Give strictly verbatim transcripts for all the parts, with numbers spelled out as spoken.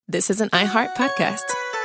This is an iHeart podcast.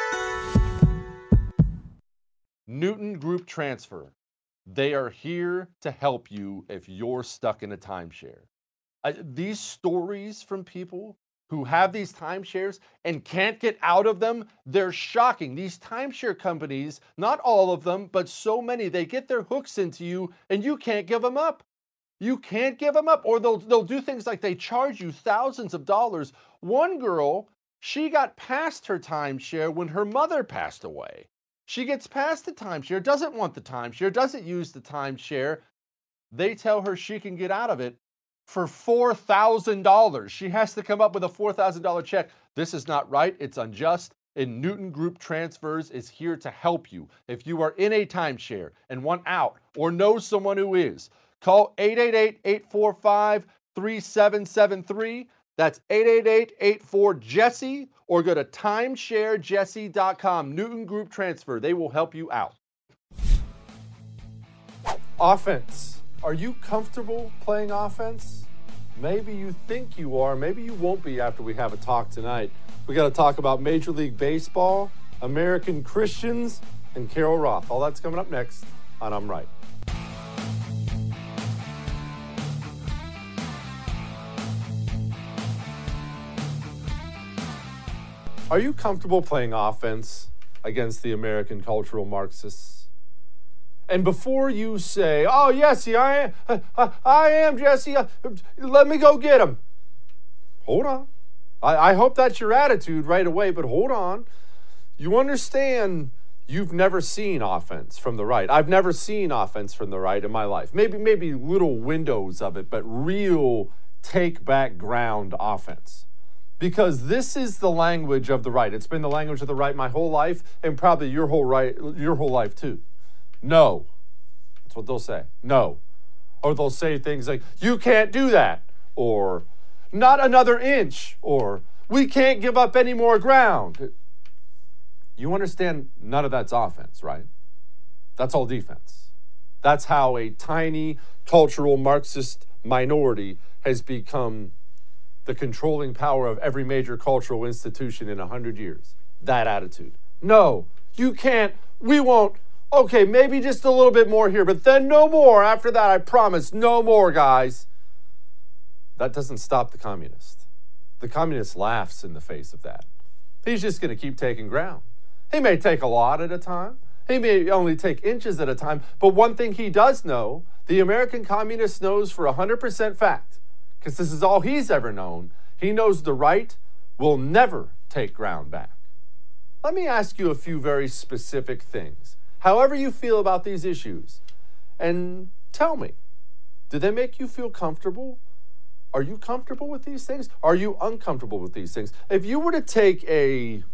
Newton Group Transfer. They are here to help you if you're stuck in a timeshare. Uh, these stories from people who have these timeshares and can't get out of them, they're shocking. These timeshare companies, not all of them, but so many, they get their hooks into you and you can't give them up. You can't give them up, or they'll they'll do things like they charge you thousands of dollars. One girl, she got past her timeshare when her mother passed away. She gets past the timeshare, doesn't want the timeshare, doesn't use the timeshare. They tell her she can get out of it for four thousand dollars. She has to come up with a four thousand dollars check. This is not right. It's unjust. And Newton Group Transfers is here to help you. If you are in a timeshare and want out or know someone who is, call eight eight eight, eight four five, three seven seven three. That's eight eight eight, eight four, Jesse, or go to timeshare jesse dot com. Newton Group Transfer. They will help you out. Offense. Are you comfortable playing offense? Maybe you think you are. Maybe you won't be after we have a talk tonight. We got to talk about Major League Baseball, American Christians, and Carol Roth. All that's coming up next on I'm Right. Are you comfortable playing offense against the American cultural Marxists? And before you say, oh, yes, I am, I, I am, Jesse, uh, let me go get him. Hold on. I, I hope that's your attitude right away, but hold on. You understand you've never seen offense from the right. I've never seen offense from the right in my life. Maybe, maybe little windows of it, but real take back ground offense. Because this is the language of the right. It's been the language of the right my whole life, and probably your whole right, your whole life too. No. That's what they'll say. No. Or they'll say things like, you can't do that. Or, not another inch. Or, we can't give up any more ground. You understand none of that's offense, right? That's all defense. That's how a tiny cultural Marxist minority has become the controlling power of every major cultural institution in a hundred years. That attitude. No, you can't, we won't. Okay, maybe just a little bit more here, but then no more. After that, I promise, no more, guys. That doesn't stop the communist. The communist laughs in the face of that. He's just going to keep taking ground. He may take a lot at a time. He may only take inches at a time. But one thing he does know, the American communist knows for one hundred percent fact, because this is all he's ever known, he knows the right will never take ground back. Let me ask you a few very specific things. However you feel about these issues, and tell me, do they make you feel comfortable? Are you comfortable with these things? Are you uncomfortable with these things? If you were to take a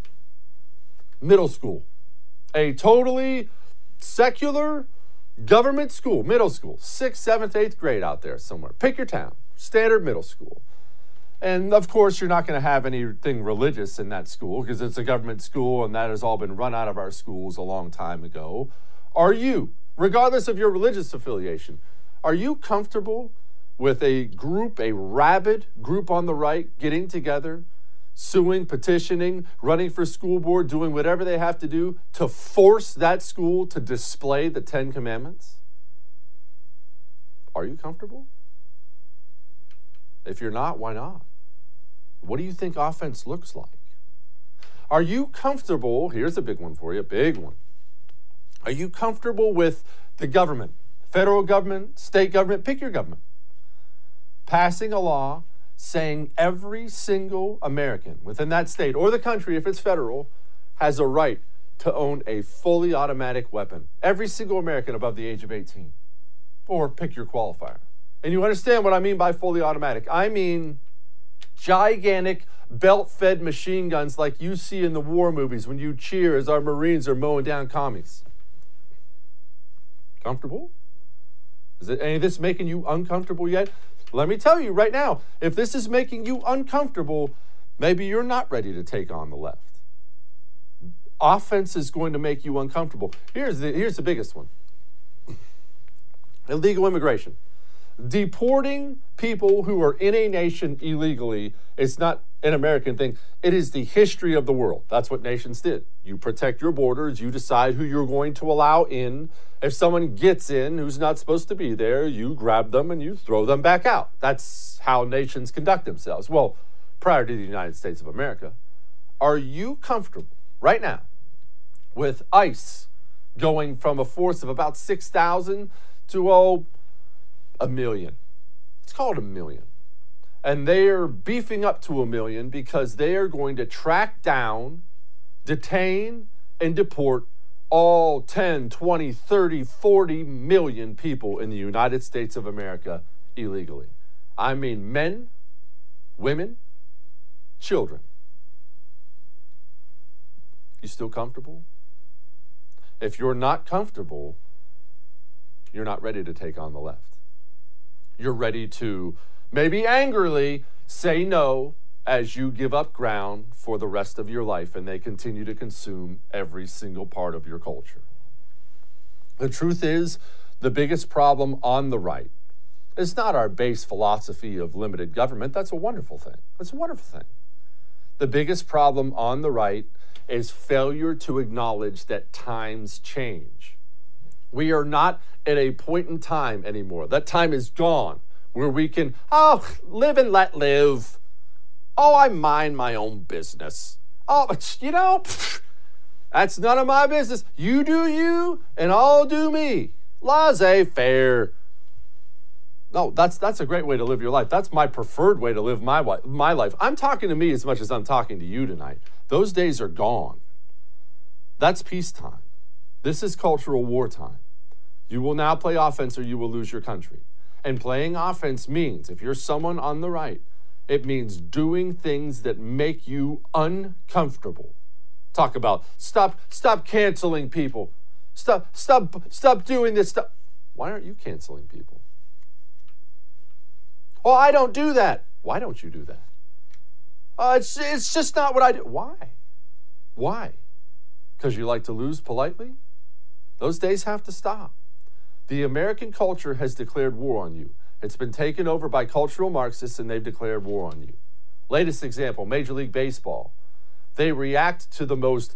middle school, a totally secular government school, middle school, sixth, seventh, eighth grade out there somewhere, pick your town. Standard middle school. And of course, you're not going to have anything religious in that school because it's a government school and that has all been run out of our schools a long time ago. Are you, regardless of your religious affiliation, are you comfortable with a group, a rabid group on the right, getting together, suing, petitioning, running for school board, doing whatever they have to do to force that school to display the Ten Commandments? Are you comfortable? If you're not, why not? What do you think offense looks like? Are you comfortable, here's a big one for you, big one. Are you comfortable with the government, federal government, state government, pick your government, passing a law saying every single American within that state or the country, if it's federal, has a right to own a fully automatic weapon? Every single American above the age of eighteen. Or pick your qualifier. And you understand what I mean by fully automatic. I mean gigantic belt-fed machine guns like you see in the war movies when you cheer as our Marines are mowing down commies. Comfortable? Is it, any of this making you uncomfortable yet? Let me tell you right now, if this is making you uncomfortable, maybe you're not ready to take on the left. Offense is going to make you uncomfortable. Here's the, here's the biggest one. Illegal immigration. Deporting people who are in a nation illegally is not an American thing. It is the history of the world. That's what nations did. You protect your borders. You decide who you're going to allow in. If someone gets in who's not supposed to be there, you grab them and you throw them back out. That's how nations conduct themselves. Well, prior to the United States of America, are you comfortable right now with ICE going from a force of about six thousand to, oh, a million? Let's call it a million. And they are beefing up to a million because they are going to track down, detain, and deport all ten, twenty, thirty, forty million people in the United States of America illegally. I mean men, women, children. You still comfortable? If you're not comfortable, you're not ready to take on the left. You're ready to maybe angrily say no as you give up ground for the rest of your life and they continue to consume every single part of your culture. The truth is, the biggest problem on the right is not our base philosophy of limited government. That's a wonderful thing. That's a wonderful thing. The biggest problem on the right is failure to acknowledge that times change. We are not at a point in time anymore. That time is gone where we can, oh, live and let live. Oh, I mind my own business. Oh, but you know, pfft, that's none of my business. You do you, and I'll do me. Laissez-faire. No, that's that's a great way to live your life. That's my preferred way to live my, my life. I'm talking to me as much as I'm talking to you tonight. Those days are gone. That's peacetime. This is cultural wartime. You will now play offense or you will lose your country. And playing offense means, if you're someone on the right, it means doing things that make you uncomfortable. Talk about stop, stop canceling people. Stop, stop, stop doing this stuff. Why aren't you canceling people? Oh, I don't do that. Why don't you do that? Uh, it's, it's just not what I do. Why? Why? Because you like to lose politely? Those days have to stop. The American culture has declared war on you. It's been taken over by cultural Marxists, and they've declared war on you. Latest example, Major League Baseball. They react to the most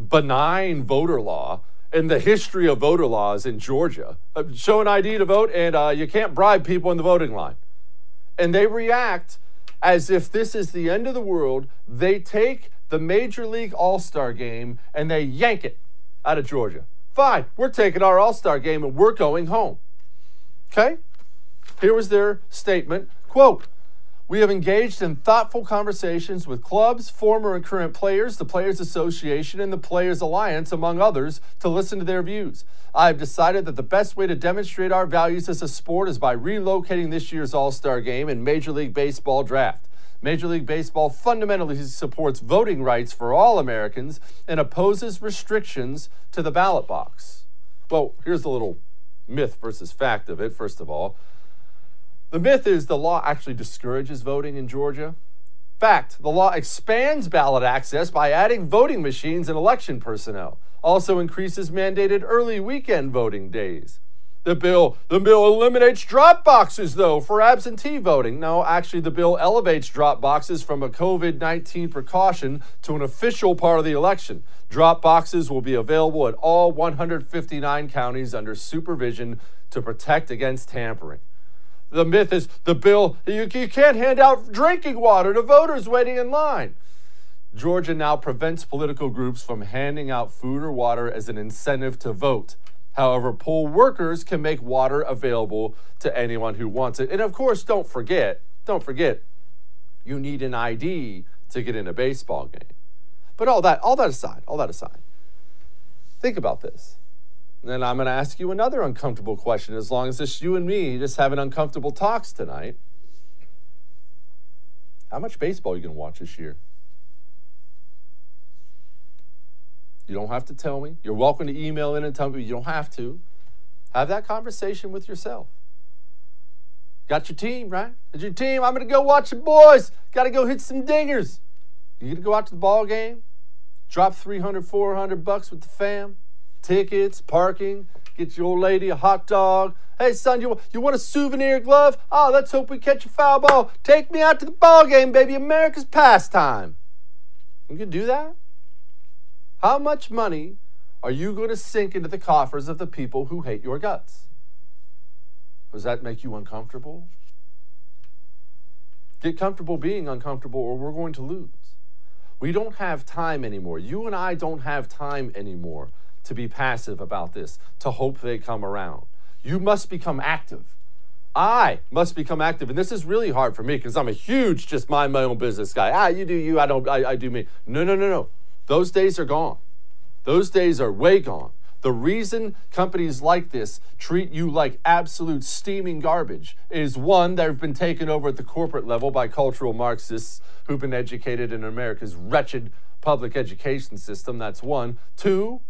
benign voter law in the history of voter laws in Georgia. Uh, show an I D to vote, and uh, you can't bribe people in the voting line. And they react as if this is the end of the world. They take the Major League All-Star game and they yank it out of Georgia. Fine, we're taking our All-Star game and we're going home. Okay? Here was their statement, quote, "We have engaged in thoughtful conversations with clubs, former and current players, the Players Association, and the Players Alliance, among others, to listen to their views. I have decided that the best way to demonstrate our values as a sport is by relocating this year's All-Star game and Major League Baseball draft. Major League Baseball fundamentally supports voting rights for all Americans and opposes restrictions to the ballot box." Well, here's the little myth versus fact of it, first of all. The myth is the law actually discourages voting in Georgia. Fact, the law expands ballot access by adding voting machines and election personnel. Also increases mandated early weekend voting days. The bill, the bill eliminates drop boxes, though, for absentee voting. No, actually, the bill elevates drop boxes from a COVID nineteen precaution to an official part of the election. Drop boxes will be available at all one hundred fifty-nine counties under supervision to protect against tampering. The myth is the bill, you, you can't hand out drinking water to voters waiting in line. Georgia now prevents political groups from handing out food or water as an incentive to vote. However, poll workers can make water available to anyone who wants it. And of course, don't forget, don't forget, you need an I D to get in a baseball game. But all that, all that aside, all that aside, think about this. And then I'm going to ask you another uncomfortable question, as long as it's you and me just having uncomfortable talks tonight. How much baseball are you going to watch this year? You don't have to tell me. You're welcome to email in and tell me. You don't have to. Have that conversation with yourself. Got your team, right? Got your team. I'm going to go watch the boys. Got to go hit some dingers. You going to go out to the ball game? Drop three hundred, four hundred bucks with the fam? tickets, parking, get your old lady a hot dog. Hey, son, you, you want a souvenir glove? Oh, let's hope we catch a foul ball. Take me out to the ball game, baby. America's pastime. You can do that? How much money are you going to sink into the coffers of the people who hate your guts? Does that make you uncomfortable? Get comfortable being uncomfortable, or we're going to lose. We don't have time anymore. You and I don't have time anymore to be passive about this, to hope they come around. You must become active. I must become active. And this is really hard for me because I'm a huge just mind my own business guy. Ah, you do you, I don't, I, I do me. No, no, no, no. Those days are gone. Those days are way gone. The reason companies like this treat you like absolute steaming garbage is, one, they've been taken over at the corporate level by cultural Marxists who've been educated in America's wretched public education system. That's one. Two,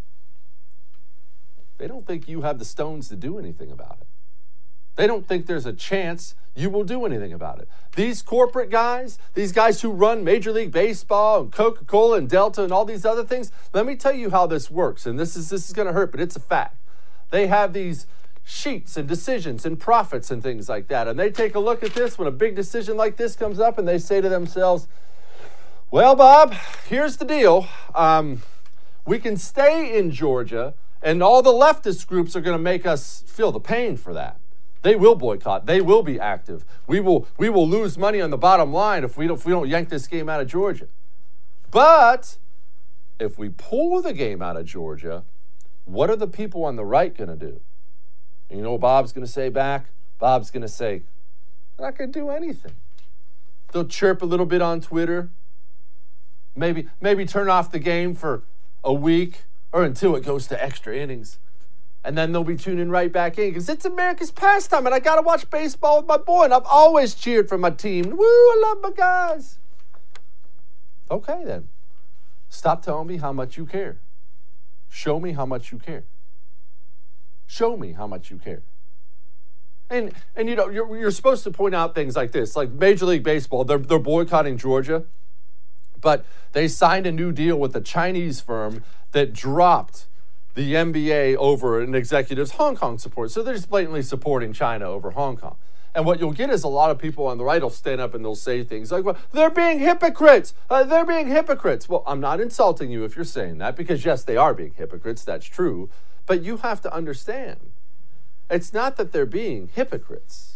they don't think you have the stones to do anything about it. They don't think there's a chance you will do anything about it. These corporate guys, these guys who run Major League Baseball and Coca-Cola and Delta and all these other things, let me tell you how this works. And this is this is going to hurt, but it's a fact. They have these sheets and decisions and profits and things like that. And they take a look at this when a big decision like this comes up, and they say to themselves, well, Bob, here's the deal. Um, we can stay in Georgia, and all the leftist groups are going to make us feel the pain for that. They will boycott. They will be active. We will we will lose money on the bottom line if we don't if we don't yank this game out of Georgia. But if we pull the game out of Georgia, what are the people on the right going to do? And you know what Bob's going to say back? Bob's going to say, "I'm not going to do anything." They'll chirp a little bit on Twitter. Maybe maybe turn off the game for a week or until it goes to extra innings. And then they'll be tuning right back in because it's America's pastime and I got to watch baseball with my boy. And I've always cheered for my team. Woo, I love my guys. Okay, then. Stop telling me how much you care. Show me how much you care. Show me how much you care. And, and you know, you're, you're supposed to point out things like this. Like Major League Baseball, they're, they're boycotting Georgia. But they signed a new deal with a Chinese firm that dropped the N B A over an executive's Hong Kong support. So they're just blatantly supporting China over Hong Kong. And what you'll get is a lot of people on the right will stand up and they'll say things like, well, they're being hypocrites. Uh, they're being hypocrites. Well, I'm not insulting you if you're saying that because, yes, they are being hypocrites. That's true. But you have to understand, it's not that they're being hypocrites.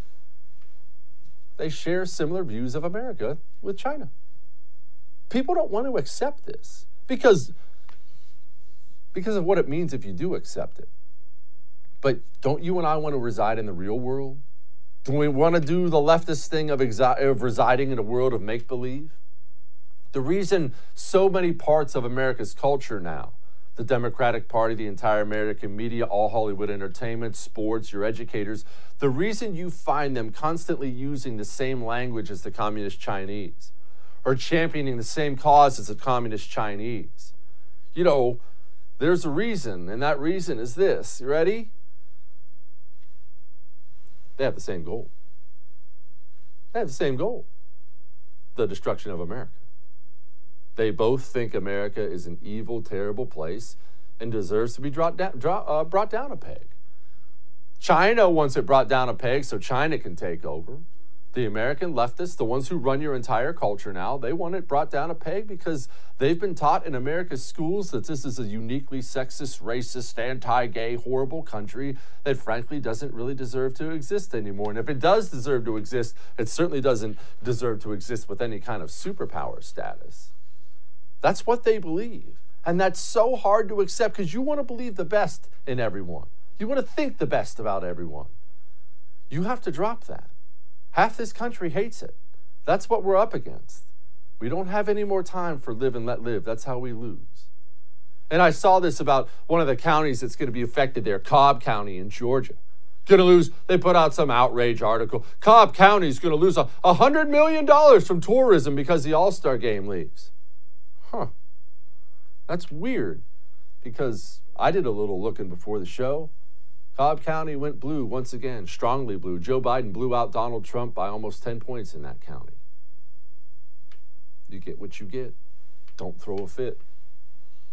They share similar views of America with China. People don't want to accept this because because of what it means if you do accept it. But don't you and I want to reside in the real world? Do we want to do the leftist thing of, exi- of residing in a world of make-believe? The reason so many parts of America's culture now, the Democratic Party, the entire American media, all Hollywood entertainment, sports, your educators, the reason you find them constantly using the same language as the Communist Chinese or championing the same cause as the Communist Chinese, you know, there's a reason, and that reason is this. You ready? They have the same goal. They have the same goal. The destruction of America. They both think America is an evil, terrible place and deserves to be brought down, draw, uh, brought down a peg. China wants it brought down a peg so China can take over. The American leftists, the ones who run your entire culture now, they want it brought down a peg because they've been taught in America's schools that this is a uniquely sexist, racist, anti-gay, horrible country that frankly doesn't really deserve to exist anymore. And if it does deserve to exist, it certainly doesn't deserve to exist with any kind of superpower status. That's what they believe. And that's so hard to accept because you want to believe the best in everyone. You want to think the best about everyone. You have to drop that. Half this country hates it. That's what we're up against. We don't have any more time for live and let live. That's how we lose. And I saw this about one of the counties that's going to be affected there, Cobb County in Georgia. Going to lose, they put out some outrage article. Cobb County is going to lose a one hundred million dollars from tourism because the All-Star game leaves. Huh. That's weird because I did a little looking before the show. Cobb County went blue once again, strongly blue. Joe Biden blew out Donald Trump by almost ten points in that county. You get what you get. Don't throw a fit.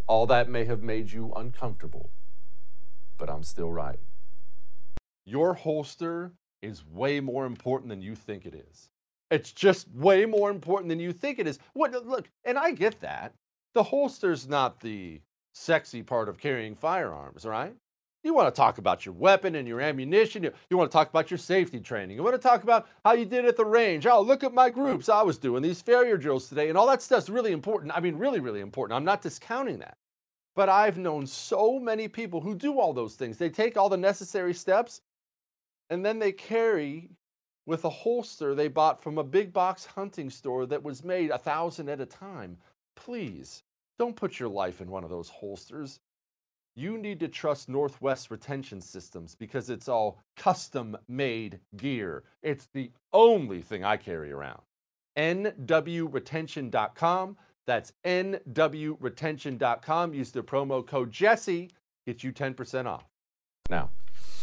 All that may have made you uncomfortable, but I'm still right. Your holster is way more important than you think it is. It's just way more important than you think it is. What, look, and I get that. The holster's not the sexy part of carrying firearms, right? You want to talk about your weapon and your ammunition. You, you want to talk about your safety training. You want to talk about how you did at the range. Oh, look at my groups. I was doing these failure drills today. And all that stuff's really important. I mean, really, really important. I'm not discounting that. But I've known so many people who do all those things. They take all the necessary steps, and then they carry with a holster they bought from a big box hunting store that was made a thousand at a time. Please, don't put your life in one of those holsters. You need to trust Northwest Retention Systems because it's all custom-made gear. It's the only thing I carry around. N W retention dot com. That's N W retention dot com. Use the promo code Jesse. Get you ten percent off. Now,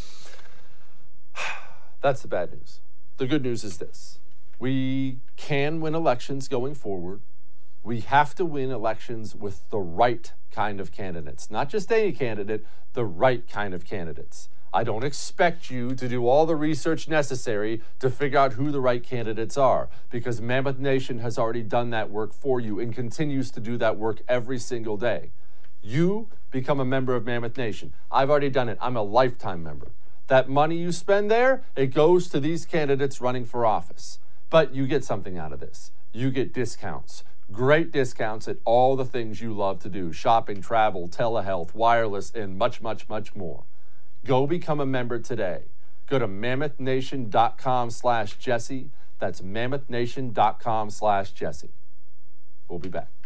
that's the bad news. The good news is this. We can win elections going forward. We have to win elections with the right kind of candidates. Not just any candidate, the right kind of candidates. I don't expect you to do all the research necessary to figure out who the right candidates are, because Mammoth Nation has already done that work for you and continues to do that work every single day. You become a member of Mammoth Nation. I've already done it. I'm a lifetime member. That money you spend there, it goes to these candidates running for office. But you get something out of this. You get discounts. Great discounts at all the things you love to do. Shopping, travel, telehealth, wireless, and much, much, much more. Go become a member today. Go to mammoth nation dot com slash Jesse. That's mammoth nation dot com slash Jesse. We'll be back.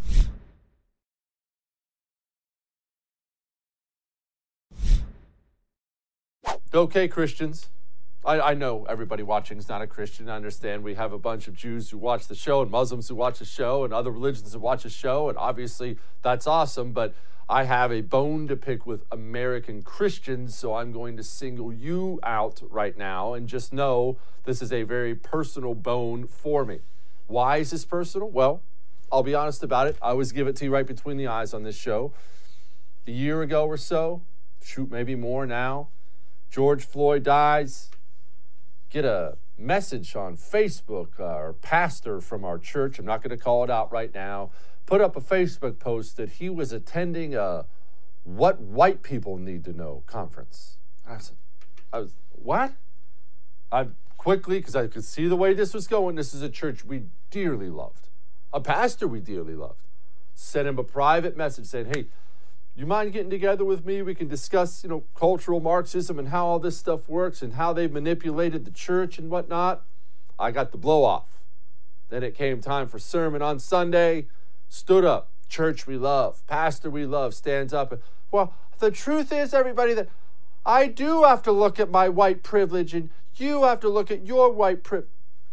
Okay, Christians. I, I know everybody watching is not a Christian. I understand we have a bunch of Jews who watch the show and Muslims who watch the show and other religions who watch the show, and obviously that's awesome, but I have a bone to pick with American Christians, so I'm going to single you out right now and just know this is a very personal bone for me. Why is this personal? Well, I'll be honest about it. I always give it to you right between the eyes on this show. A year ago or so, shoot, maybe more now, George Floyd dies. Get a message on Facebook, uh, our pastor from our church, I'm not going to call it out right now, put up a Facebook post that he was attending a What White People Need to Know conference. I was, I was what? I quickly, because I could see the way this was going, this is a church we dearly loved, a pastor we dearly loved, sent him a private message saying, hey, you mind getting together with me? We can discuss, you know, cultural Marxism and how all this stuff works and how they've manipulated the church and whatnot. I got the blow off. Then it came time for sermon on Sunday. Stood up. Church we love. Pastor we love stands up. And, well, the truth is, everybody, that I do have to look at my white privilege and you have to look at your white privilege.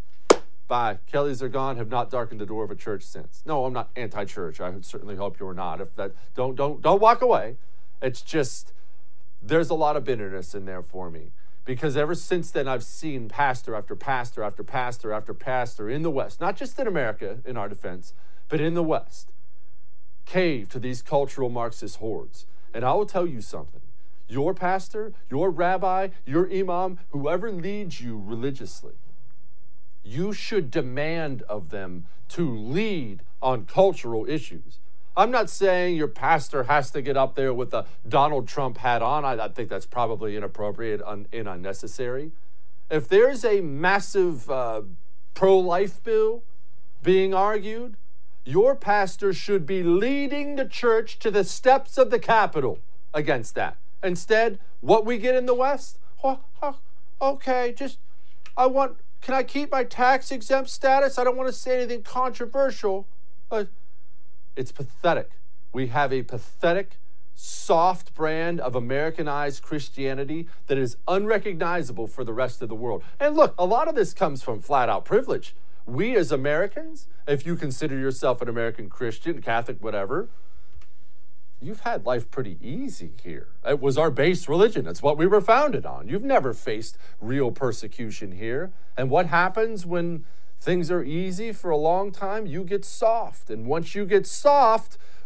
Bye. Kellys are gone, have not darkened the door of a church since. No, I'm not anti-church. I certainly hope you're not. If that, don't, don't, don't walk away. It's just, there's a lot of bitterness in there for me. Because ever since then, I've seen pastor after pastor after pastor after pastor in the West, not just in America, in our defense, but in the West, cave to these cultural Marxist hordes. And I will tell you something. Your pastor, your rabbi, your imam, whoever leads you religiously, you should demand of them to lead on cultural issues. I'm not saying your pastor has to get up there with a Donald Trump hat on. I, I think that's probably inappropriate un, and unnecessary. If there's a massive uh, pro-life bill being argued, your pastor should be leading the church to the steps of the Capitol against that. Instead, what we get in the West, oh, oh, okay, just, I want... Can I keep my tax exempt status? I don't want to say anything controversial. Uh, it's pathetic. We have a pathetic, soft brand of Americanized Christianity that is unrecognizable for the rest of the world. And look, a lot of this comes from flat out privilege. We as Americans, if you consider yourself an American Christian, Catholic, whatever, you've had life pretty easy here. It was our base religion. It's what we were founded on. You've never faced real persecution here. And what happens when things are easy for a long time? You get soft. And once you get soft,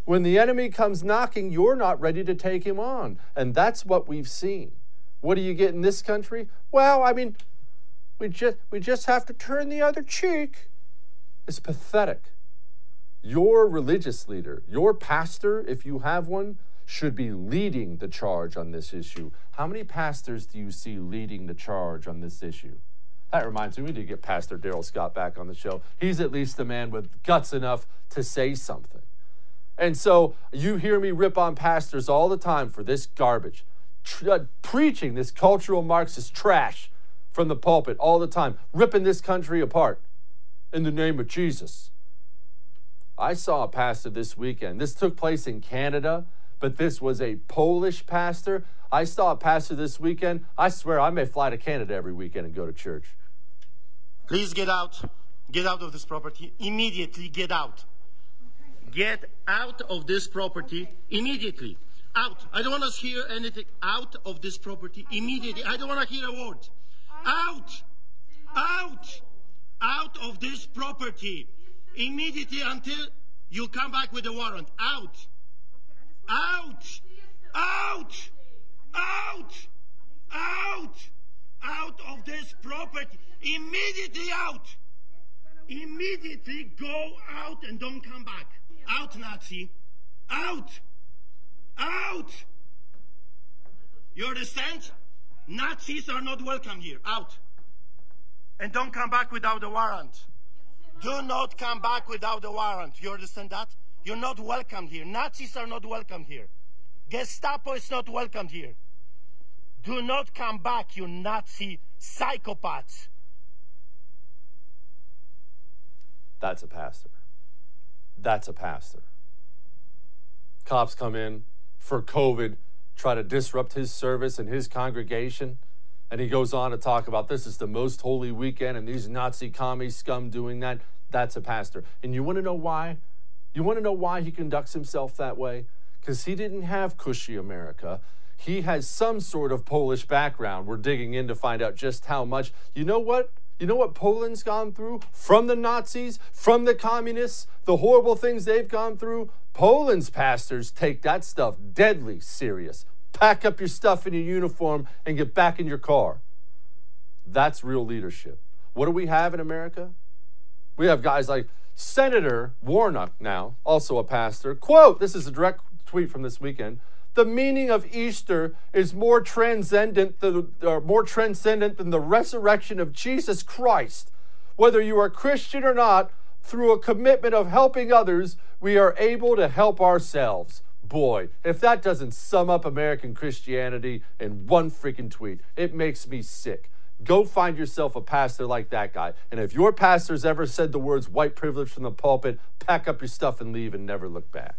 When the enemy comes knocking, you're not ready to take him on. And that's what we've seen. What do you get in this country? Well, I mean, we just, we just have to turn the other cheek. It's pathetic. Your religious leader, your pastor, if you have one, should be leading the charge on this issue. How many pastors do you see leading the charge on this issue? That reminds me, we need to get Pastor Darrell Scott back on the show. He's at least a man with guts enough to say something. And so you hear me rip on pastors all the time for this garbage, tr- uh, preaching this cultural Marxist trash from the pulpit all the time, ripping this country apart in the name of Jesus. I saw a pastor this weekend. This took place in Canada, but this was a Polish pastor. I saw a pastor this weekend. I swear I may fly to Canada every weekend and go to church. Please get out. Get out of this property. Immediately get out. Get out of this property immediately. Out. I don't want to hear anything. Out of this property immediately. I don't want to hear a word. Out. Out. Out of this property immediately until you come back with a warrant. Out. Out. Out. Out. Out. Out of this property. Immediately out. Immediately go out and don't come back. Out, Nazi. Out. Out. You understand? Nazis are not welcome here. Out. And don't come back without a warrant. Do not come back without a warrant. You understand that? You're not welcome here. Nazis are not welcome here. Gestapo is not welcome here. Do not come back, you Nazi psychopaths. That's a pastor. That's a pastor. Cops come in for COVID, try to disrupt his service and his congregation, and he goes on to talk about this is the most holy weekend and these Nazi commie scum doing that. That's a pastor. And you want to know why? You want to know why he conducts himself that way? Because he didn't have cushy America. He has some sort of Polish background. We're digging in to find out just how much. You know what? You know what Poland's gone through? From the Nazis, from the communists, the horrible things they've gone through. Poland's pastors take that stuff deadly serious. Pack up your stuff in your uniform and get back in your car. That's real leadership. What do we have in America? We have guys like Senator Warnock now, also a pastor. Quote, this is a direct tweet from this weekend. The meaning of Easter is more transcendent than, or more transcendent than the resurrection of Jesus Christ. Whether you are Christian or not, through a commitment of helping others, we are able to help ourselves. Boy, if that doesn't sum up American Christianity in one freaking tweet, it makes me sick. Go find yourself a pastor like that guy. And if your pastor's ever said the words white privilege from the pulpit, pack up your stuff and leave and never look back.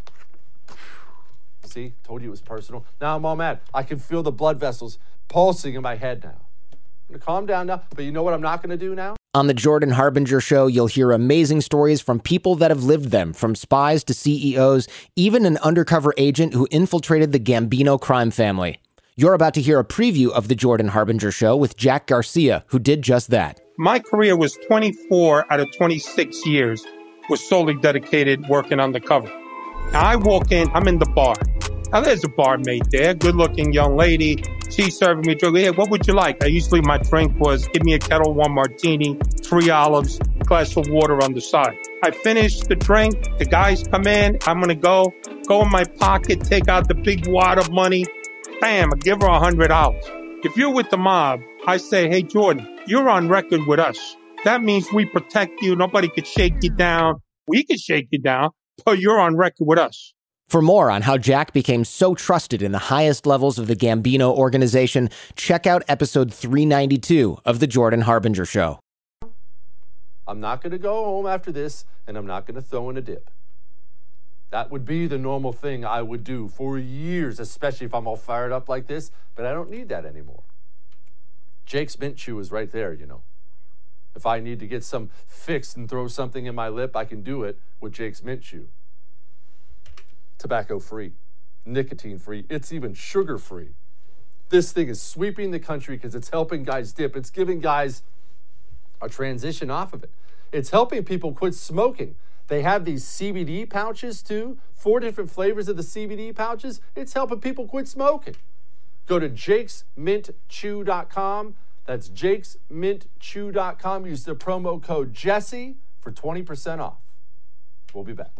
See, told you it was personal. Now I'm all mad. I can feel the blood vessels pulsing in my head now. I'm going to calm down now, but you know what I'm not going to do now? On the Jordan Harbinger Show, you'll hear amazing stories from people that have lived them, from spies to C E Os, even an undercover agent who infiltrated the Gambino crime family. You're about to hear a preview of the Jordan Harbinger Show with Jack Garcia, who did just that. My career was twenty-four out of twenty-six years was solely dedicated working undercover. Now I walk in, I'm in the bar. Now there's a barmaid there, good-looking young lady. She's serving me a drink. Hey, what would you like? I usually, my drink was give me a Kettle One martini, three olives, glass of water on the side. I finish the drink. The guys come in. I'm going to go, go in my pocket, take out the big wad of money. Bam, I give her one hundred dollars. If you're with the mob, I say, hey, Jordan, you're on record with us. That means we protect you. Nobody could shake you down. We could shake you down, but you're on record with us. For more on how Jack became so trusted in the highest levels of the Gambino organization, check out episode three ninety-two of The Jordan Harbinger Show. I'm not going to go home after this, and I'm not going to throw in a dip. That would be the normal thing I would do for years, especially if I'm all fired up like this, but I don't need that anymore. Jake's Mint Chew is right there, you know. If I need to get some fixed and throw something in my lip, I can do it with Jake's Mint Chew. Tobacco-free, nicotine-free, it's even sugar-free. This thing is sweeping the country because it's helping guys dip. It's giving guys a transition off of it. It's helping people quit smoking. They have these C B D pouches too, four different flavors of the C B D pouches. It's helping people quit smoking. Go to jakes mint chew dot com. That's jakes mint chew dot com. Use the promo code Jesse for twenty percent off. We'll be back.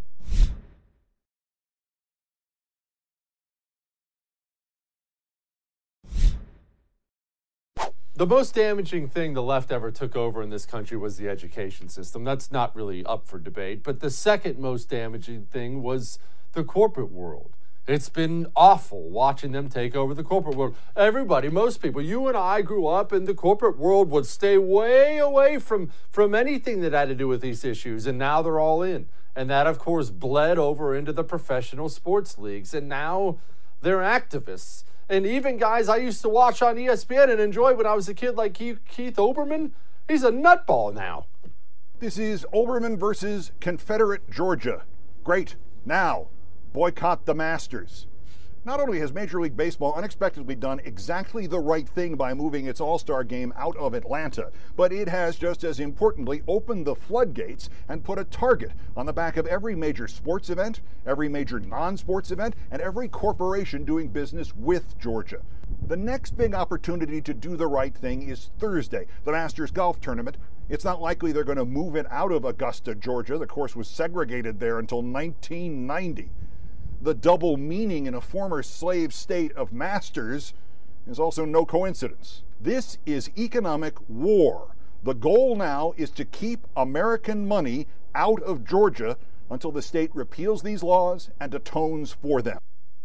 The most damaging thing the left ever took over in this country was the education system. That's not really up for debate. But the second most damaging thing was the corporate world. It's been awful watching them take over the corporate world. Everybody, most people, you and I grew up and the corporate world would stay way away from, from anything that had to do with these issues. And now they're all in. And that, of course, bled over into the professional sports leagues. And now they're activists. And even guys I used to watch on E S P N and enjoy when I was a kid, like Keith, Keith Olbermann, he's a nutball now. This is Olbermann versus Confederate Georgia. Great. Now, boycott the Masters. Not only has Major League Baseball unexpectedly done exactly the right thing by moving its All-Star game out of Atlanta, but it has just as importantly opened the floodgates and put a target on the back of every major sports event, every major non-sports event, and every corporation doing business with Georgia. The next big opportunity to do the right thing is Thursday, the Masters Golf Tournament. It's not likely they're going to move it out of Augusta, Georgia. The course was segregated there until nineteen ninety. The double meaning in a former slave state of Masters is also no coincidence. This is economic war. The goal now is to keep American money out of Georgia until the state repeals these laws and atones for them.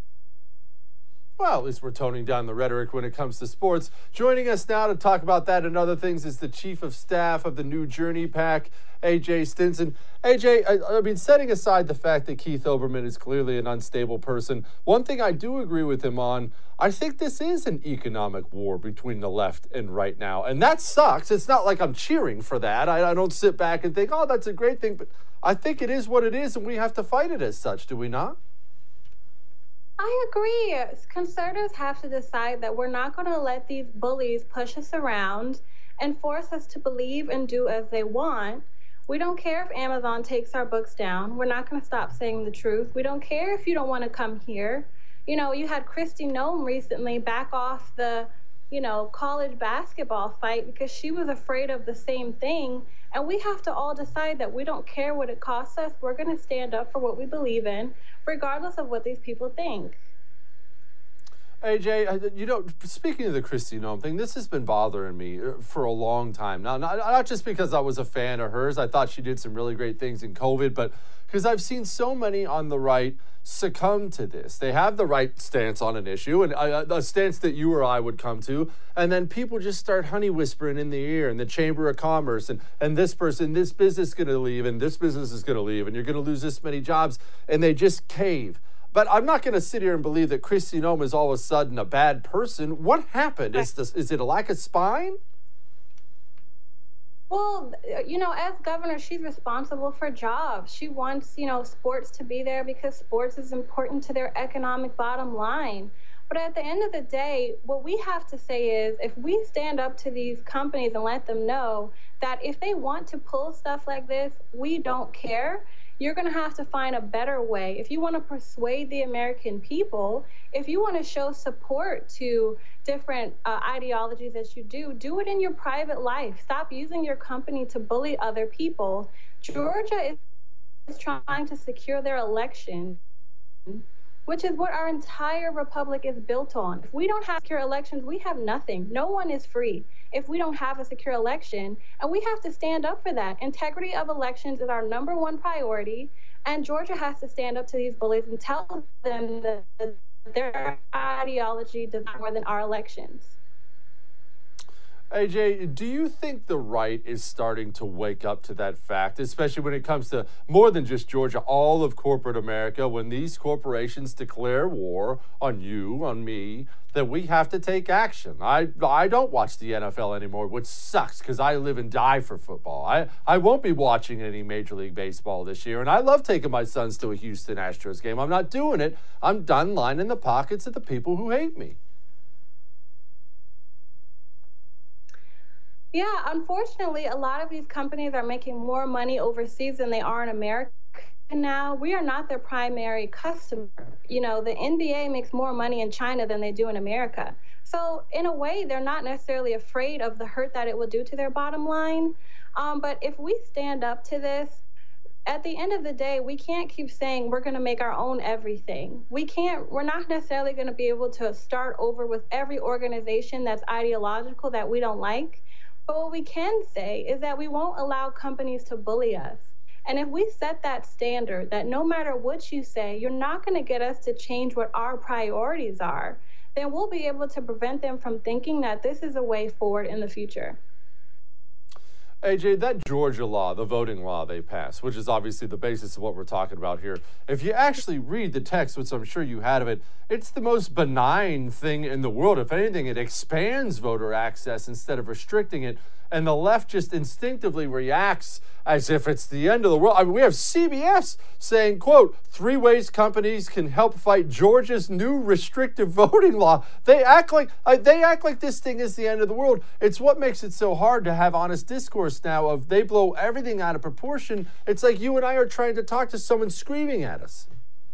Well, at least we're toning down the rhetoric when it comes to sports. Joining us now to talk about that and other things is the Chief of Staff of the New Journey PAC, A J Stinson. A J, I, I mean, setting aside the fact that Keith Olbermann is clearly an unstable person, one thing I do agree with him on, I think this is an economic war between the left and right now. And that sucks. It's not like I'm cheering for that. I, I don't sit back and think, oh, that's a great thing. But I think it is what it is, and we have to fight it as such, do we not? I agree. Conservatives have to decide that we're not going to let these bullies push us around and force us to believe and do as they want. We don't care if Amazon takes our books down. We're not going to stop saying the truth. We don't care if you don't want to come here. You know, you had Kristi Noem recently back off the, you know, college basketball fight because she was afraid of the same thing. And we have to all decide that we don't care what it costs us. We're going to stand up for what we believe in, regardless of what these people think. A J, you know, speaking of the Kristi Noem thing, this has been bothering me for a long time. Now, not, not just because I was a fan of hers. I thought she did some really great things in COVID, but because I've seen so many on the right succumb to this. They have the right stance on an issue, and a, a stance that you or I would come to, and then people just start honey whispering in the ear, and the Chamber of Commerce, and, and this person, this business is going to leave, and this business is going to leave, and you're going to lose this many jobs, and they just cave. But I'm not going to sit here and believe that Kristi Noem is all of a sudden a bad person. What happened? Is, this, is it a lack of spine? Well, you know, as governor, she's responsible for jobs. She wants, you know, sports to be there because sports is important to their economic bottom line. But at the end of the day, what we have to say is if we stand up to these companies and let them know that if they want to pull stuff like this, we don't care. You're going to have to find a better way. If you want to persuade the American people, if you want to show support to different uh, ideologies that you do, do it in your private life. Stop using your company to bully other people. Georgia is, is trying to secure their election, which is what our entire republic is built on. If we don't have secure elections, we have nothing. No one is free if we don't have a secure election, and we have to stand up for that. Integrity of elections is our number one priority, and Georgia has to stand up to these bullies and tell them that their ideology does more than our elections. A J, do you think the right is starting to wake up to that fact, especially when it comes to more than just Georgia, all of corporate America, when these corporations declare war on you, on me, that we have to take action? I I don't watch the N F L anymore, which sucks because I live and die for football. I, I won't be watching any Major League Baseball this year, and I love taking my sons to a Houston Astros game. I'm not doing it. I'm done lining the pockets of the people who hate me. Yeah, unfortunately, a lot of these companies are making more money overseas than they are in America. now, we are not their primary customer. You know, the N B A makes more money in China than they do in America. So in a way, they're not necessarily afraid of the hurt that it will do to their bottom line. Um, but if we stand up to this, at the end of the day, we can't keep saying we're going to make our own everything. We can't, we're not necessarily going to be able to start over with every organization that's ideological that we don't like. But what we can say is that we won't allow companies to bully us. And if we set that standard that no matter what you say, you're not going to get us to change what our priorities are, then we'll be able to prevent them from thinking that this is a way forward in the future. A J, that Georgia law, the voting law they passed, which is obviously the basis of what we're talking about here, if you actually read the text, which I'm sure you had of it, it's the most benign thing in the world. If anything, it expands voter access instead of restricting it. And the left just instinctively reacts as if it's the end of the world. I mean, we have C B S saying, quote, three ways companies can help fight Georgia's new restrictive voting law. They act like uh, they act like this thing is the end of the world. It's what makes it so hard to have honest discourse now of they blow everything out of proportion. It's like you and I are trying to talk to someone screaming at us.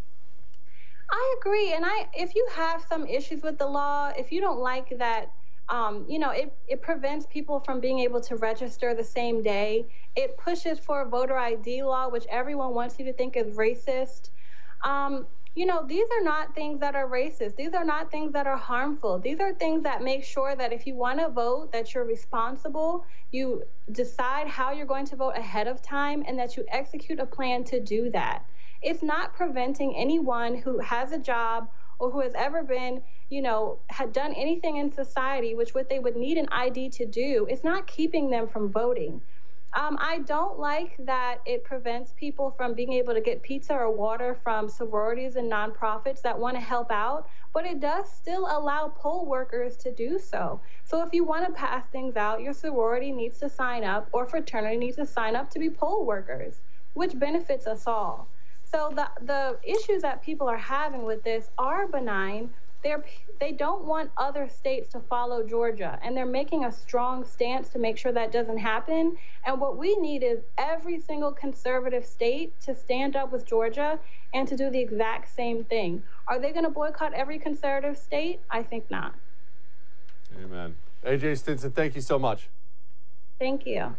I agree. And I, if you have some issues with the law, if you don't like that, Um, you know, it, it prevents people from being able to register the same day. It pushes for a voter I D law, which everyone wants you to think is racist. Um, you know, these are not things that are racist. These are not things that are harmful. These are things that make sure that if you want to vote, that you're responsible, you decide how you're going to vote ahead of time, and that you execute a plan to do that. It's not preventing anyone who has a job or who has ever been, you know, had done anything in society, which what they would need an I D to do, it's not keeping them from voting. Um, I don't like that it prevents people from being able to get pizza or water from sororities and nonprofits that want to help out, but it does still allow poll workers to do so. So if you want to pass things out, your sorority needs to sign up, or fraternity needs to sign up to be poll workers, which benefits us all. So the, the issues that people are having with this are benign. They're, they don't want other states to follow Georgia, and they're making a strong stance to make sure that doesn't happen. And what we need is every single conservative state to stand up with Georgia and to do the exact same thing. Are they going to boycott every conservative state? I think not. Amen. A J Stinson, thank you so much. Thank you.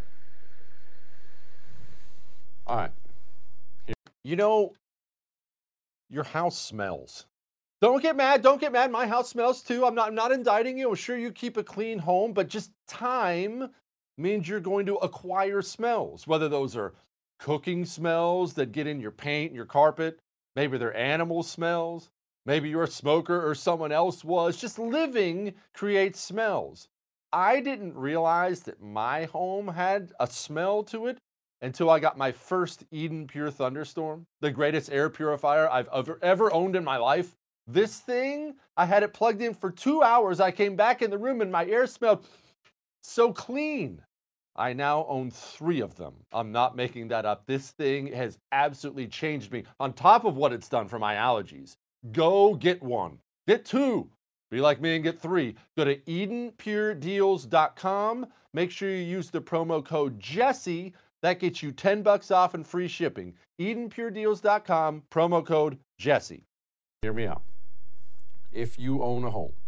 All right. You know, your house smells. Don't get mad. Don't get mad. My house smells too. I'm not, I'm not indicting you. I'm sure you keep a clean home, but just time means you're going to acquire smells, whether those are cooking smells that get in your paint, your carpet, maybe they're animal smells, maybe you're a smoker or someone else was. Just living creates smells. I didn't realize that my home had a smell to it until I got my first Eden Pure Thunderstorm, the greatest air purifier I've ever, ever owned in my life. This thing, I had it plugged in for two hours. I came back in the room and my air smelled so clean. I now own three of them. I'm not making that up. This thing has absolutely changed me on top of what it's done for my allergies. Go get one. Get two. Be like me and get three. Go to Eden Pure Deals dot com. Make sure you use the promo code Jesse. That gets you ten bucks off and free shipping. Eden Pure Deals dot com, promo code Jesse. Hear me out. If you own a home,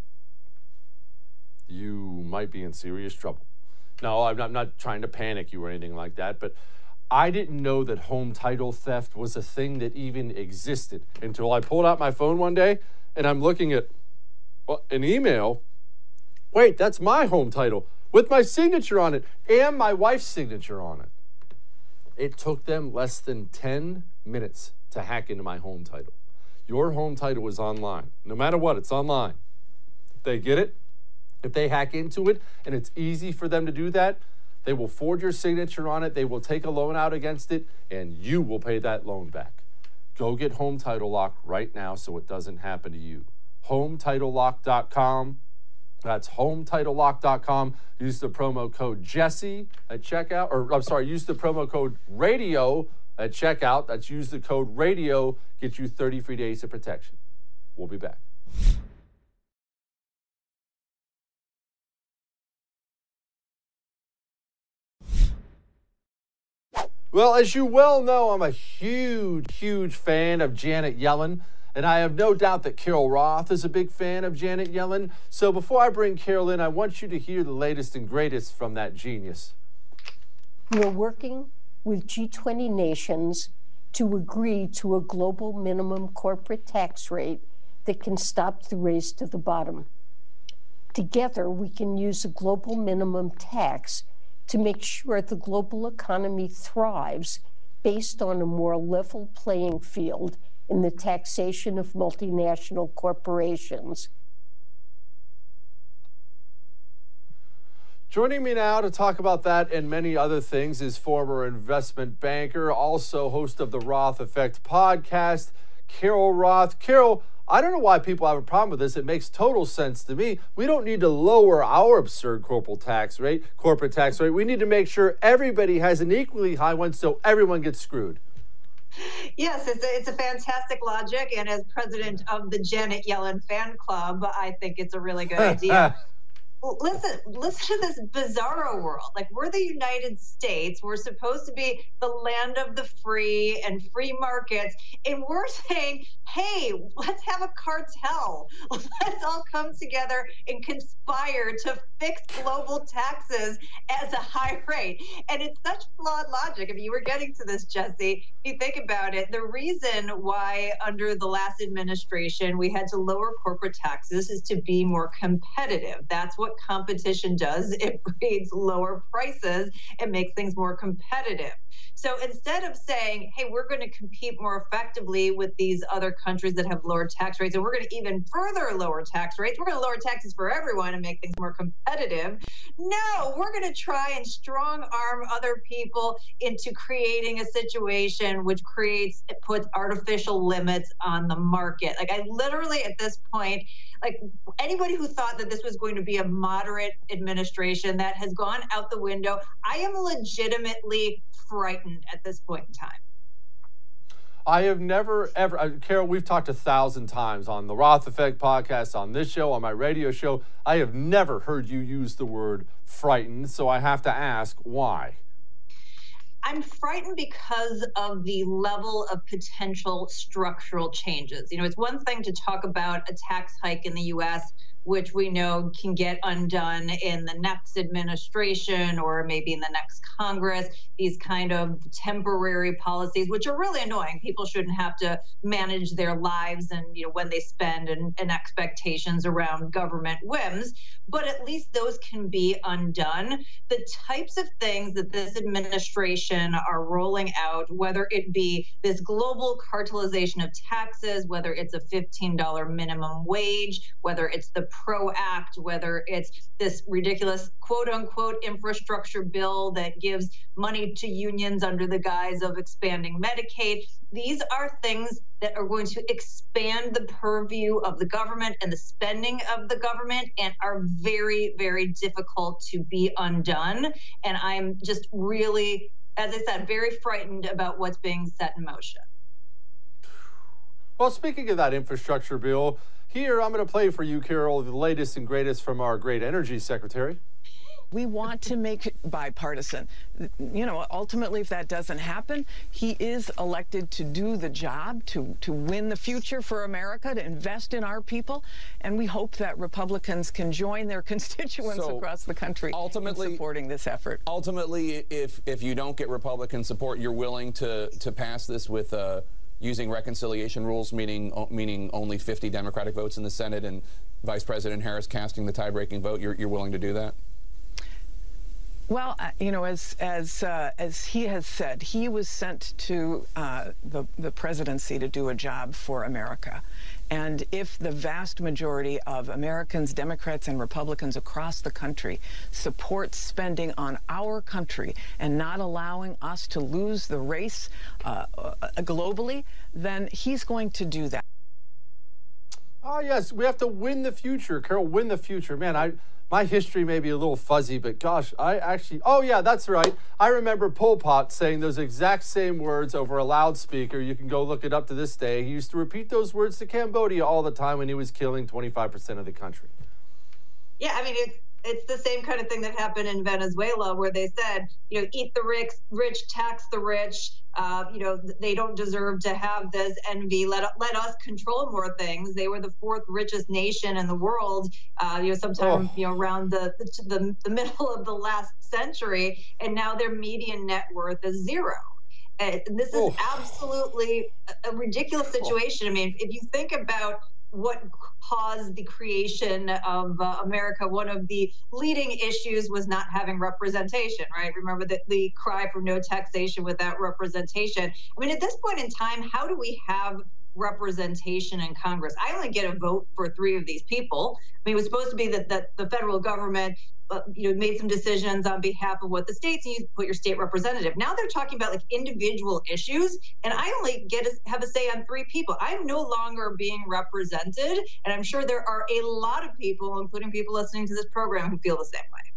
you might be in serious trouble. No, I'm not, I'm not trying to panic you or anything like that, but I didn't know that home title theft was a thing that even existed until I pulled out my phone one day and I'm looking at well, an email. Wait, that's my home title with my signature on it and my wife's signature on it. It took them less than ten minutes to hack into my home title. Your home title is online. No matter what, it's online. If they get it, if they hack into it, and it's easy for them to do that, they will forge your signature on it, they will take a loan out against it, and you will pay that loan back. Go get Home Title Lock right now so it doesn't happen to you. Home Title Lock dot com. That's Home Title Lock dot com. Use the promo code Jesse at checkout, or I'm sorry, use the promo code Radio at checkout. That's use the code Radio, get you thirty free days of protection. We'll be back. Well, as you well know, I'm a huge, huge fan of Janet Yellen, and I have no doubt that Carol Roth is a big fan of Janet Yellen. So before I bring Carol in, I want you to hear the latest and greatest from that genius. We're working with G twenty nations to agree to a global minimum corporate tax rate that can stop the race to the bottom. Together, we can use a global minimum tax to make sure the global economy thrives based on a more level playing field in the taxation of multinational corporations. Joining me now to talk about that and many other things is former investment banker, also host of the Roth Effect podcast, Carol Roth. Carol, I don't know why people have a problem with this. It makes total sense to me. We don't need to lower our absurd corporate tax rate, corporate tax rate. We need to make sure everybody has an equally high one so everyone gets screwed. Yes, it's a, it's a fantastic logic. And as president of the Janet Yellen fan club, I think it's a really good idea. Listen, listen to this bizarro world. Like, we're the United States. We're supposed to be the land of the free and free markets. And we're saying, hey, let's have a cartel. Let's all come together and conspire to fix global taxes at a high rate. And it's such flawed logic. If you were getting to this, Jesse, if you think about it, the reason why under the last administration we had to lower corporate taxes is to be more competitive. That's what competition does. It breeds lower prices and makes things more competitive. So instead of saying, hey, we're going to compete more effectively with these other countries that have lower tax rates, and we're going to even further lower tax rates, we're going to lower taxes for everyone and make things more competitive. No, we're going to try and strong arm other people into creating a situation which creates, it puts artificial limits on the market. Like, I literally at this point, like, anybody who thought that this was going to be a moderate administration, that has gone out the window. I am legitimately frightened at this point in time. I have never, ever, uh, Carol, we've talked a thousand times on the Roth Effect podcast, on this show, on my radio show. I have never heard you use the word frightened, so I have to ask, why? I'm frightened because of the level of potential structural changes. You know, it's one thing to talk about a tax hike in the U S, which we know can get undone in the next administration or maybe in the next Congress, these kind of temporary policies, which are really annoying. People shouldn't have to manage their lives and, you know, when they spend and, and expectations around government whims, but at least those can be undone. The types of things that this administration are rolling out, whether it be this global cartelization of taxes, whether it's a fifteen dollar minimum wage, whether it's the PRO Act, whether it's this ridiculous quote unquote infrastructure bill that gives money to unions under the guise of expanding Medicaid. These are things that are going to expand the purview of the government and the spending of the government and are very, very difficult to be undone. And I'm just really, as I said, very frightened about what's being set in motion. Well, speaking of that infrastructure bill, here I'm going to play for you, Carol, the latest and greatest from our great energy secretary. We want to make it bipartisan. You know, ultimately, if that doesn't happen, he is elected to do the job, to, to win the future for America, to invest in our people. And we hope that Republicans can join their constituents so across the country ultimately, in supporting this effort. Ultimately, if, if you don't get Republican support, you're willing to, to pass this with uh, using reconciliation rules, meaning, meaning only fifty Democratic votes in the Senate and Vice President Harris casting the tie-breaking vote. You're, you're willing to do that? Well, uh, you know, as as uh, as he has said, he was sent to uh, the the presidency to do a job for America, and if the vast majority of Americans, Democrats and Republicans across the country, support spending on our country and not allowing us to lose the race uh, uh, globally, then he's going to do that. Oh yes, we have to win the future, Carol. Win the future, man. I. My history may be a little fuzzy, but gosh, I actually, oh yeah, that's right. I remember Pol Pot saying those exact same words over a loudspeaker. You can go look it up to this day. He used to repeat those words to Cambodia all the time when he was killing twenty-five percent of the country. Yeah, I mean, it's, It's the same kind of thing that happened in Venezuela, where they said, you know, eat the rich, rich tax the rich. Uh, you know, they don't deserve to have this envy. Let let us control more things. They were the fourth richest nation in the world. Uh, you know, sometime oh. you know around the, the the middle of the last century, and now their median net worth is zero. And this is oh. absolutely a ridiculous situation. I mean, if you think about what caused the creation of uh, America, one of the leading issues was not having representation, right? Remember the, the cry for no taxation without representation. I mean, at this point in time, how do we have representation in Congress? I only get a vote for three of these people. I mean, it was supposed to be that, that the federal government Uh, you know, made some decisions on behalf of what the states, and you put your state representative. Now they're talking about like individual issues, and I only get to have a say on three people. I'm no longer being represented, and I'm sure there are a lot of people, including people listening to this program, who feel the same way.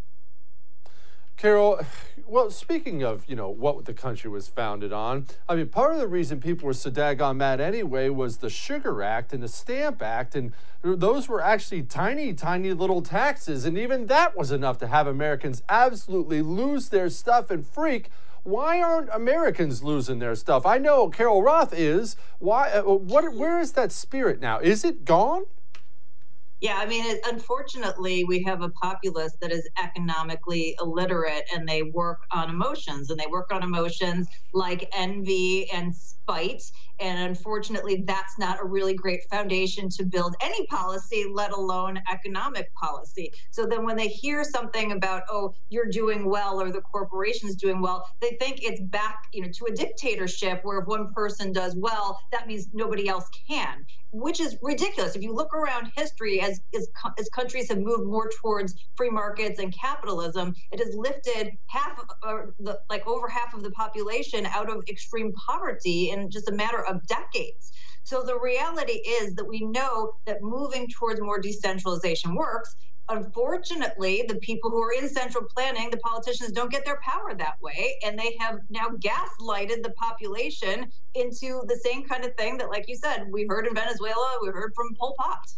Carol, well, speaking of, you know, what the country was founded on, I mean, part of the reason people were so daggone mad anyway was the Sugar Act and the Stamp Act, and those were actually tiny, tiny little taxes, and even that was enough to have Americans absolutely lose their stuff and freak. Why aren't Americans losing their stuff? I know Carol Roth is. Why? Uh, what? Where is that spirit now? Is it gone? Yeah, I mean, it, unfortunately, we have a populace that is economically illiterate, and they work on emotions, and they work on emotions like envy and spite. And unfortunately, that's not a really great foundation to build any policy, let alone economic policy. So then when they hear something about, oh, you're doing well, or the corporation's doing well, they think it's back, you know, to a dictatorship where if one person does well, that means nobody else can, which is ridiculous. If you look around history, as, as, as countries have moved more towards free markets and capitalism, it has lifted half, or the, like over half of the population out of extreme poverty in just a matter of decades. So the reality is that we know that moving towards more decentralization works. Unfortunately, the people who are in central planning, the politicians, don't get their power that way, and they have now gaslighted the population into the same kind of thing that, like you said, we heard in Venezuela, we heard from Pol Pot.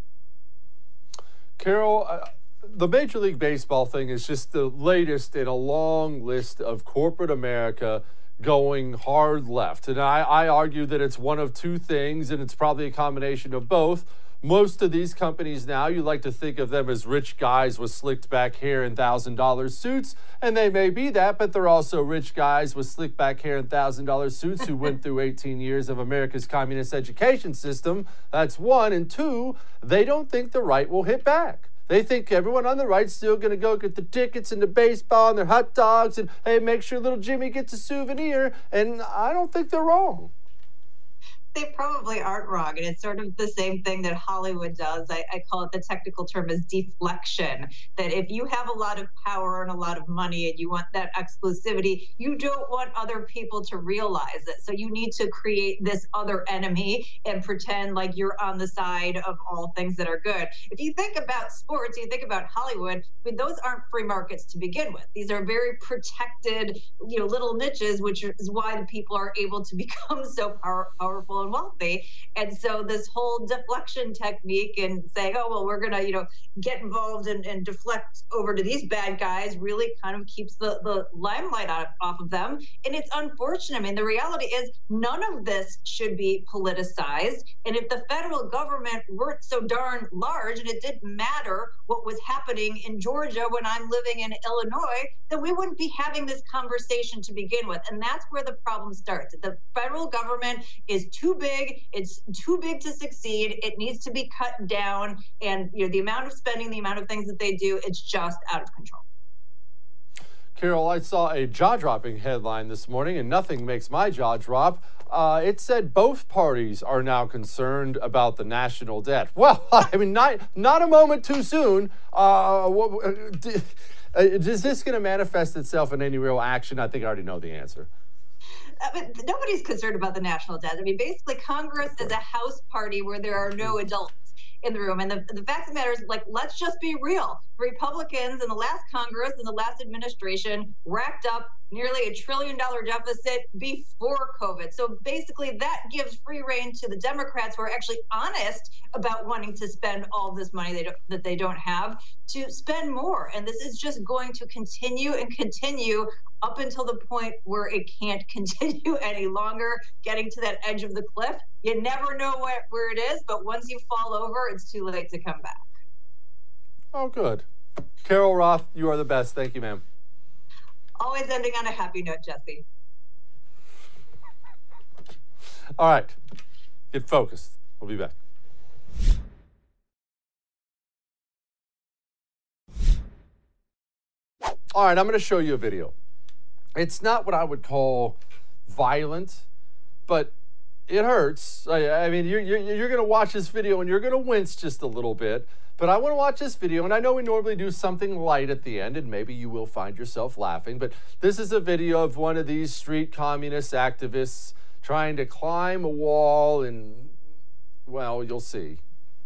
Carol, uh, the Major League Baseball thing is just the latest in a long list of corporate America going hard left. And I, I argue that it's one of two things, and it's probably a combination of both. Most of these companies now, you like to think of them as rich guys with slicked back hair and one thousand dollar suits, and they may be that, but they're also rich guys with slicked back hair and one thousand dollar suits who went through eighteen years of America's communist education system. That's one. And two, they don't think the right will hit back. They think everyone on the right's still going to go get the tickets and the baseball and their hot dogs and, hey, make sure little Jimmy gets a souvenir. And I don't think they're wrong. They probably aren't wrong. And it's sort of the same thing that Hollywood does. I, I call it, the technical term is deflection. That if you have a lot of power and a lot of money and you want that exclusivity, you don't want other people to realize it. So you need to create this other enemy and pretend like you're on the side of all things that are good. If you think about sports, you think about Hollywood, I mean, those aren't free markets to begin with. These are very protected, you know, little niches, which is why the people are able to become so power, powerful and wealthy. And so this whole deflection technique and saying, oh, well, we're going to, you know, get involved and, and deflect over to these bad guys really kind of keeps the, the limelight off, off of them. And it's unfortunate. I mean, the reality is none of this should be politicized. And if the federal government weren't so darn large and it didn't matter what was happening in Georgia when I'm living in Illinois, then we wouldn't be having this conversation to begin with. And that's where the problem starts. The federal government is too big. It's too big to succeed. It needs to be cut down. And, you know, the amount of spending, the amount of things that they do, it's just out of control. Carol, I saw a jaw-dropping headline this morning, and nothing makes my jaw drop. Uh, it said both parties are now concerned about the national debt. Well, I mean, not, not a moment too soon. Uh, what, uh, is this going to manifest itself in any real action? I think I already know the answer. I mean, nobody's concerned about the national debt. I mean, basically, Congress is a house party where there are no adults in the room. And the, the fact of the matter is, like, let's just be real. Republicans in the last Congress and the last administration racked up nearly a trillion dollar deficit before COVID. So basically that gives free rein to the Democrats who are actually honest about wanting to spend all this money they don't, that they don't have to spend more. And this is just going to continue and continue up until the point where it can't continue any longer, getting to that edge of the cliff. You never know where, where it is, but once you fall over, it's too late to come back. Oh, good. Carol Roth, you are the best. Thank you, ma'am. Always ending on a happy note, Jesse. All right. Get focused. We'll be back. All right, I'm going to show you a video. It's not what I would call violent, but it hurts. I, I mean, you're, you're, you're going to watch this video and you're going to wince just a little bit. But I want to watch this video, and I know we normally do something light at the end, and maybe you will find yourself laughing, but this is a video of one of these street communist activists trying to climb a wall, and, well, you'll see.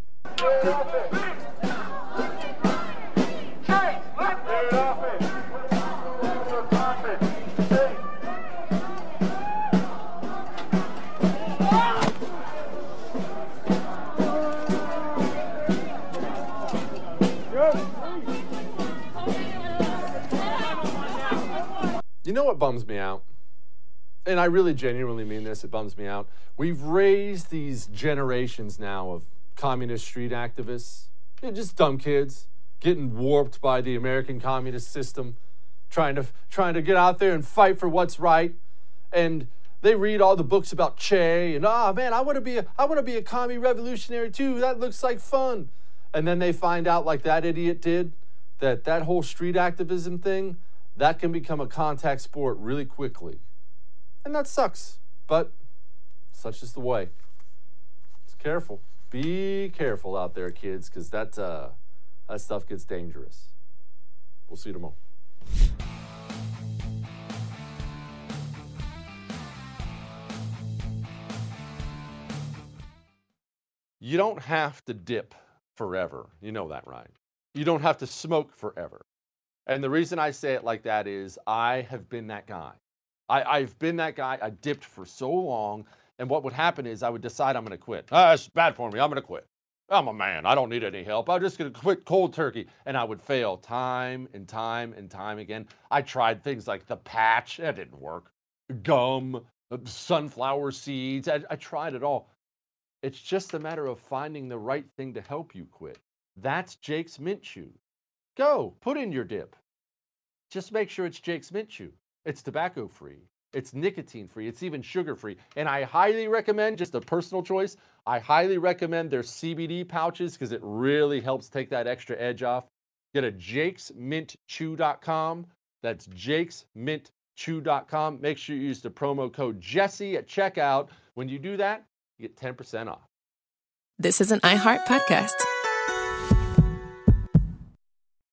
You know what bums me out? And I really genuinely mean this, it bums me out. We've raised these generations now of communist street activists. They're just dumb kids, getting warped by the American communist system, trying to, trying to get out there and fight for what's right. And they read all the books about Che, and, ah, oh, man, I want to be a, I want to be a commie revolutionary too. That looks like fun. And then they find out, like that idiot did, that that whole street activism thing, that can become a contact sport really quickly. And that sucks, but such is the way. Just careful. Be careful out there, kids, because that, uh, that stuff gets dangerous. We'll see you tomorrow. You don't have to dip forever. You know that, right? You don't have to smoke forever. And the reason I say it like that is I have been that guy. I, I've been that guy. I dipped for so long. And what would happen is I would decide I'm going to quit. Ah, it's bad for me. I'm going to quit. I'm a man. I don't need any help. I'm just going to quit cold turkey. And I would fail time and time and time again. I tried things like the patch. That didn't work. Gum, sunflower seeds. I, I tried it all. It's just a matter of finding the right thing to help you quit. That's Jake's Mint Chew. Go, put in your dip. Just make sure it's Jake's Mint Chew. It's tobacco-free. It's nicotine-free. It's even sugar-free. And I highly recommend, just a personal choice, I highly recommend their C B D pouches because it really helps take that extra edge off. Get a jakes mint chew dot com. That's jakes mint chew dot com. Make sure you use the promo code Jesse at checkout. When you do that, you get ten percent off. This is an iHeart podcast.